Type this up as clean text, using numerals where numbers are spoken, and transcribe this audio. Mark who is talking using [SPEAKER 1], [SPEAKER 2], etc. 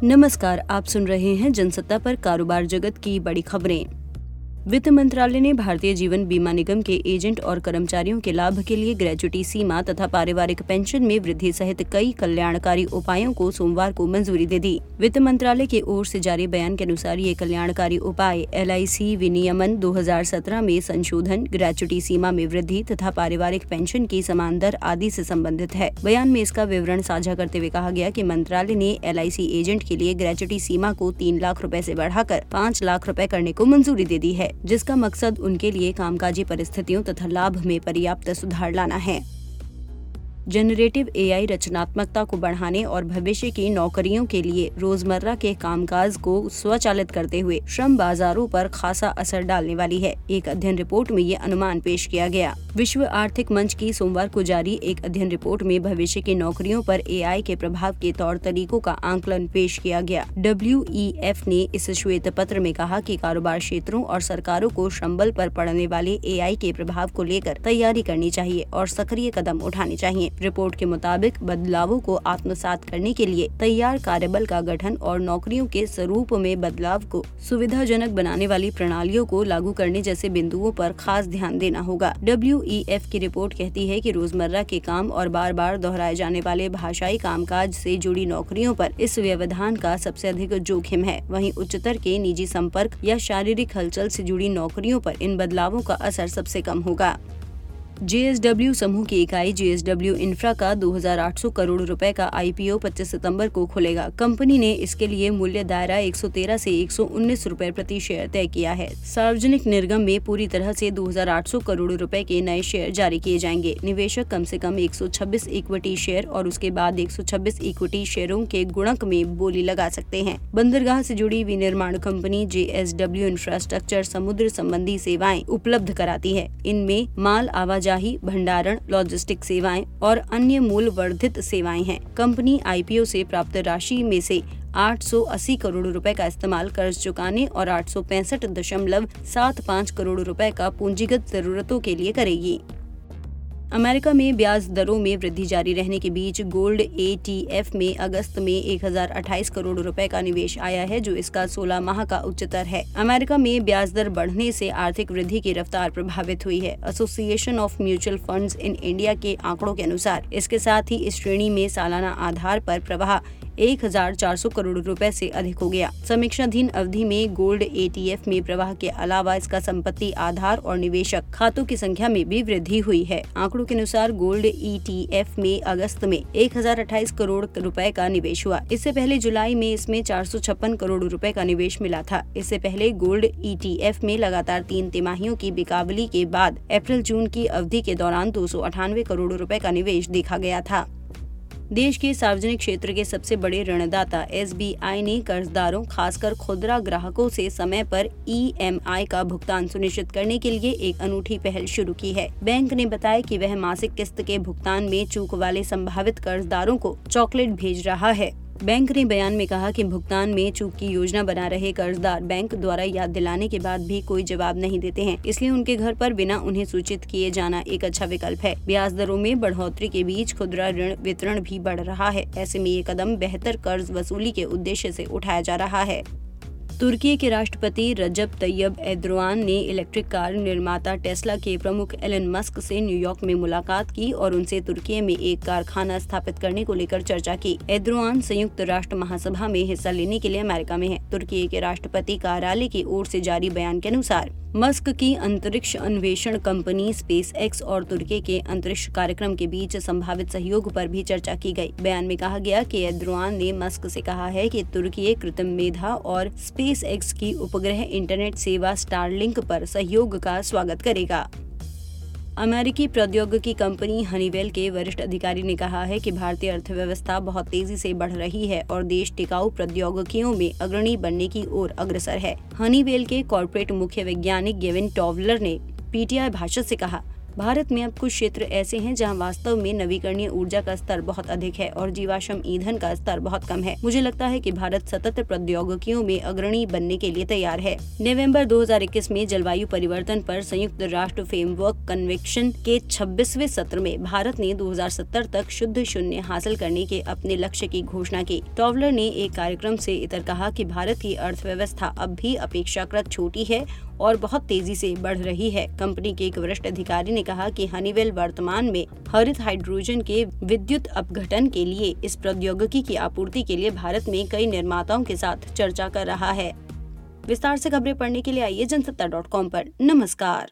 [SPEAKER 1] नमस्कार, आप सुन रहे हैं जनसत्ता पर कारोबार जगत की बड़ी खबरें। वित्त मंत्रालय ने भारतीय जीवन बीमा निगम के एजेंट और कर्मचारियों के लाभ के लिए ग्रेच्युटी सीमा तथा पारिवारिक पेंशन में वृद्धि सहित कई कल्याणकारी उपायों को सोमवार को मंजूरी दे दी। वित्त मंत्रालय की ओर से जारी बयान के अनुसार ये कल्याणकारी उपाय LIC विनियमन 2017 में संशोधन, ग्रेच्युटी सीमा में वृद्धि तथा पारिवारिक पेंशन की समान दर आदि से संबंधित है। बयान में इसका विवरण साझा करते हुए कहा गया कि मंत्रालय ने LIC एजेंट के लिए ग्रेच्युटी सीमा को 3 लाख रुपए से बढ़ाकर 5 लाख रुपए करने को मंजूरी दे दी है, जिसका मकसद उनके लिए कामकाजी परिस्थितियों तथा लाभ में पर्याप्त सुधार लाना है। जनरेटिव AI रचनात्मकता को बढ़ाने और भविष्य की नौकरियों के लिए रोजमर्रा के कामकाज को स्वचालित करते हुए श्रम बाजारों पर खासा असर डालने वाली है। एक अध्ययन रिपोर्ट में ये अनुमान पेश किया गया। विश्व आर्थिक मंच की सोमवार को जारी एक अध्ययन रिपोर्ट में भविष्य की नौकरियों पर AI के प्रभाव के तौर तरीकों का आंकलन पेश किया गया। WEF ने इस श्वेत पत्र में कहा कि कारोबार क्षेत्रों और सरकारों को श्रम बल पर पड़ने वाले AI के प्रभाव को लेकर तैयारी करनी चाहिए और सक्रिय कदम उठाने चाहिए। रिपोर्ट के मुताबिक बदलावों को आत्मसात करने के लिए तैयार कार्यबल का गठन और नौकरियों के स्वरूप में बदलाव को सुविधाजनक बनाने वाली प्रणालियों को लागू करने जैसे बिंदुओं पर खास ध्यान देना होगा। WEF की रिपोर्ट कहती है कि रोजमर्रा के काम और बार बार दोहराए जाने वाले भाषाई कामकाज से जुड़ी नौकरियों पर इस व्यवधान का सबसे अधिक जोखिम है। वहीं उच्चतर के निजी संपर्क या शारीरिक हलचल से जुड़ी नौकरियों पर इन बदलावों का असर सबसे कम होगा। JSW समूह की इकाई JSW इंफ्रा का 2,800 करोड़ रुपए का IPO 25 सितंबर को खुलेगा। कंपनी ने इसके लिए मूल्य दायरा 113 से 119 रुपए प्रति शेयर तय किया है। सार्वजनिक निर्गम में पूरी तरह से 2,800 करोड़ रुपए के नए शेयर जारी किए जाएंगे। निवेशक कम से कम 126 इक्विटी शेयर और उसके बाद 126 इक्विटी शेयरों के गुणक में बोली लगा सकते हैं। बंदरगाह से जुड़ी विनिर्माण कंपनी JSW इंफ्रास्ट्रक्चर समुद्र संबंधी सेवाएं उपलब्ध कराती है। इनमें माल आवाजाही, भंडारण, लॉजिस्टिक सेवाएं और अन्य मूल्य वर्धित सेवाएं हैं। कंपनी IPO से प्राप्त राशि में से 880 करोड़ रुपए का इस्तेमाल कर्ज चुकाने और 865.75 करोड़ रुपए का पूंजीगत जरूरतों के लिए करेगी। अमेरिका में ब्याज दरों में वृद्धि जारी रहने के बीच गोल्ड ETF में अगस्त में 1028 करोड़ रुपए का निवेश आया है, जो इसका 16 माह का उच्चतर है। अमेरिका में ब्याज दर बढ़ने से आर्थिक वृद्धि की रफ्तार प्रभावित हुई है। Association of Mutual Funds in India के आंकड़ों के अनुसार इसके साथ ही इस श्रेणी में सालाना आधार पर प्रवाह 1,400 करोड़ रुपए से अधिक हो गया। समीक्षाधीन अवधि में गोल्ड ETF में प्रवाह के अलावा इसका संपत्ति आधार और निवेशक खातों की संख्या में भी वृद्धि हुई है। आंकड़ों के अनुसार गोल्ड ETF में अगस्त में 1,028 करोड़ रुपए का निवेश हुआ। इससे पहले जुलाई में इसमें 456 करोड़ रुपए का निवेश मिला था। इससे पहले गोल्ड ETF में लगातार 3 तिमाहियों की बिकाबली के बाद अप्रैल-जून की अवधि के दौरान 298 करोड़ रुपए का निवेश देखा गया था। देश के सार्वजनिक क्षेत्र के सबसे बड़े ऋणदाता SBI ने कर्जदारों, खासकर खुदरा ग्राहकों से समय पर EMI का भुगतान सुनिश्चित करने के लिए एक अनूठी पहल शुरू की है। बैंक ने बताया कि वह मासिक किस्त के भुगतान में चूक वाले संभावित कर्जदारों को चॉकलेट भेज रहा है। बैंक ने बयान में कहा कि भुगतान में चूक की योजना बना रहे कर्जदार बैंक द्वारा याद दिलाने के बाद भी कोई जवाब नहीं देते हैं, इसलिए उनके घर पर बिना उन्हें सूचित किए जाना एक अच्छा विकल्प है। ब्याज दरों में बढ़ोतरी के बीच खुदरा ऋण वितरण भी बढ़ रहा है। ऐसे में ये कदम बेहतर कर्ज वसूली के उद्देश्य से उठाया जा रहा है। तुर्की के राष्ट्रपति रजब तैयब एर्दोआन ने इलेक्ट्रिक कार निर्माता टेस्ला के प्रमुख एलन मस्क से न्यूयॉर्क में मुलाकात की और उनसे तुर्की में एक कारखाना स्थापित करने को लेकर चर्चा की। एर्दोआन संयुक्त राष्ट्र महासभा में हिस्सा लेने के लिए अमेरिका में है। तुर्की के राष्ट्रपति कार्यालय की ओर से जारी बयान के अनुसार मस्क की अंतरिक्ष अन्वेषण कंपनी SpaceX और तुर्की के अंतरिक्ष कार्यक्रम के बीच संभावित सहयोग पर भी चर्चा की गई। बयान में कहा गया कि एर्दोआन ने मस्क से कहा है कि तुर्की कृत्रिम मेधा और SpaceX की उपग्रह इंटरनेट सेवा स्टारलिंक पर सहयोग का स्वागत करेगा। अमेरिकी प्रौद्योगिकी कंपनी हनीवेल के वरिष्ठ अधिकारी ने कहा है कि भारतीय अर्थव्यवस्था बहुत तेजी से बढ़ रही है और देश टिकाऊ प्रौद्योगिकियों में अग्रणी बनने की ओर अग्रसर है। हनीवेल के कॉर्पोरेट मुख्य वैज्ञानिक गेविन टॉवलर ने PTI भाषण से कहा, भारत में अब कुछ क्षेत्र ऐसे हैं जहां वास्तव में नवीकरणीय ऊर्जा का स्तर बहुत अधिक है और जीवाश्म ईंधन का स्तर बहुत कम है। मुझे लगता है कि भारत सतत प्रौद्योगिकियों में अग्रणी बनने के लिए तैयार है। नवंबर 2021 में जलवायु परिवर्तन पर संयुक्त राष्ट्र फ्रेमवर्क कन्वेंशन के 26वें सत्र में भारत ने 2070 तक शुद्ध शून्य हासिल करने के अपने लक्ष्य की घोषणा की। टॉवलर ने एक कार्यक्रम से इतर कहा कि भारत की अर्थव्यवस्था अब भी अपेक्षाकृत छोटी है और बहुत तेजी से बढ़ रही है। कंपनी के एक वरिष्ठ अधिकारी ने कहा कि हनीवेल वर्तमान में हरित हाइड्रोजन के विद्युत अपघटन के लिए इस प्रौद्योगिकी की आपूर्ति के लिए भारत में कई निर्माताओं के साथ चर्चा कर रहा है। विस्तार से खबरें पढ़ने के लिए आइए जनसत्ता.com पर। नमस्कार।